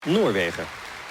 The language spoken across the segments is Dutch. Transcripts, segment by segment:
Noorwegen.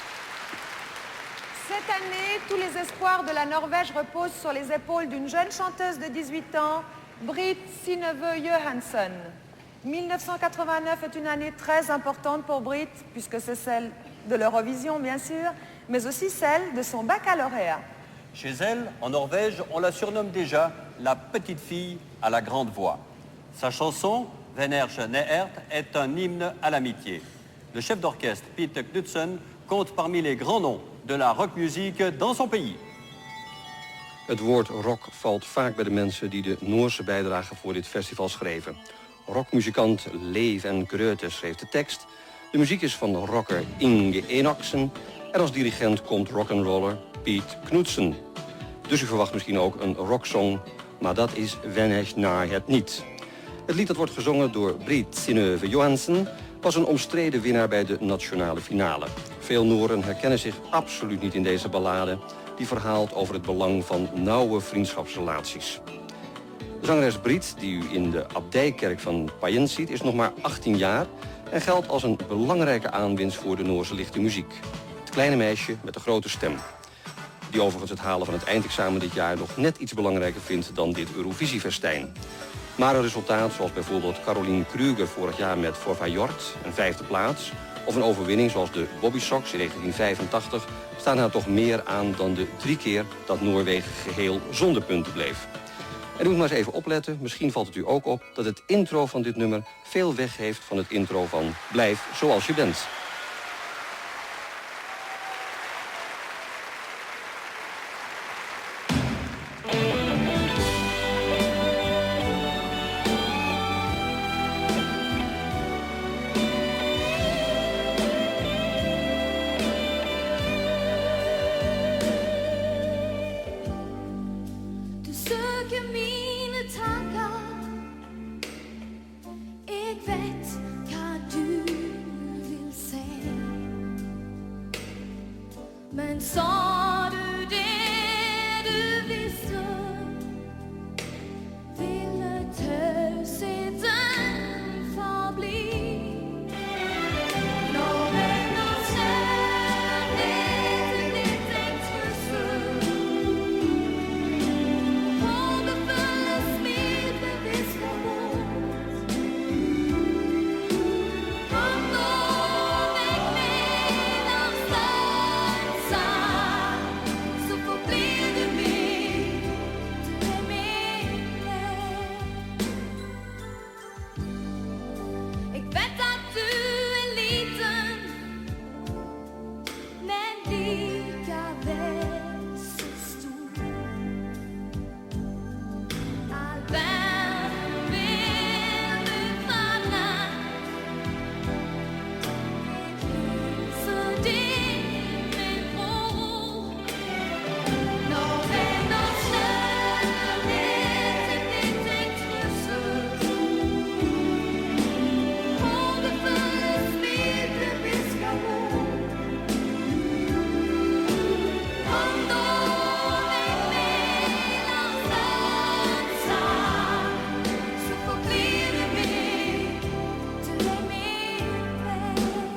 Cette année, tous les espoirs de la Norvège reposent sur les épaules d'une jeune chanteuse de 18 ans, Britt Synnøve Johansen. 1989 est une année très importante pour Britt, puisque c'est celle de l'Eurovision, bien sûr, mais aussi celle de son baccalauréat. Chez elle, en Norvège, on la surnomme déjà la petite fille à la grande voix. Sa chanson, Vennerge Neert, est un hymne à l'amitié. Le chef d'orchestre, Pete Knudsen, compte parmi les grands noms de la rockmuziek dans son pays. Het woord rock valt vaak bij de mensen die de Noorse bijdrage voor dit festival schreven. Rockmuzikant Leif en Gröte schreef de tekst. De muziek is van rocker Inge Enoksen. En als dirigent komt rock'n'roller Pete Knudsen. Dus u verwacht misschien ook een rocksong, maar dat is Vennerge Neert niet. Het lied dat wordt gezongen door Britt Synnøve Johansen was een omstreden winnaar bij de nationale finale. Veel Nooren herkennen zich absoluut niet in deze ballade, die verhaalt over het belang van nauwe vriendschapsrelaties. De zangeres Britt, die u in de abdijkerk van Payen ziet, is nog maar 18 jaar en geldt als een belangrijke aanwinst voor de Noorse lichte muziek. Het kleine meisje met de grote stem, die overigens het halen van het eindexamen dit jaar nog net iets belangrijker vindt dan dit Eurovisiefestijn. Maar een resultaat zoals bijvoorbeeld Caroline Kruger vorig jaar met Forfajord, een 5e plaats, of een overwinning zoals de Bobby Sox in 1985... staan haar toch meer aan dan de 3 keer dat Noorwegen geheel zonder punten bleef. En u moet maar eens even opletten, misschien valt het u ook op dat het intro van dit nummer veel weg heeft van het intro van Blijf zoals je bent. Men sa du det du visste, ville tausheten forbli. Når venners kjærlighet blitt en trussel, håpefulle smil bevisker bort. Kom nå vekk med avstansa, så forblir du min, du min venn. Jeg vet at du liten, men likevel så stor. All verden vil du falle, jeg lyser din min bror. Når venners kjærlighet blitt en trussel, håpefulle smil bevisker bort. Kom nå vekk med avstansa, så forblir du min, du min venn.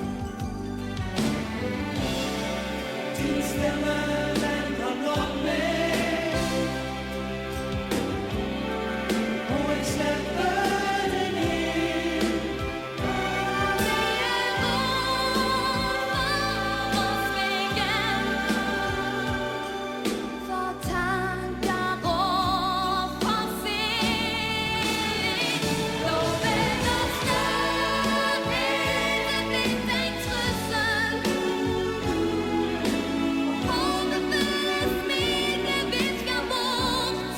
Din stemme venter nok meg, og jeg slipper det ned. For tanker og forsinning, når venners kjærlighet blitt en trussel, håpefulle smil bevisker bort.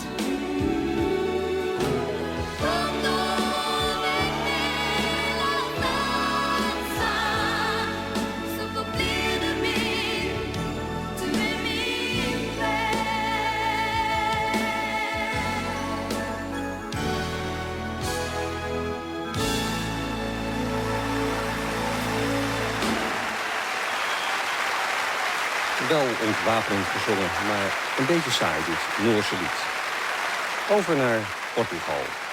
Kom nå vekk med avstansa, så forblir du min, du min venn. Wel ontwapenend gezongen, maar een beetje saai dit Noorse lied. Over naar Portugal.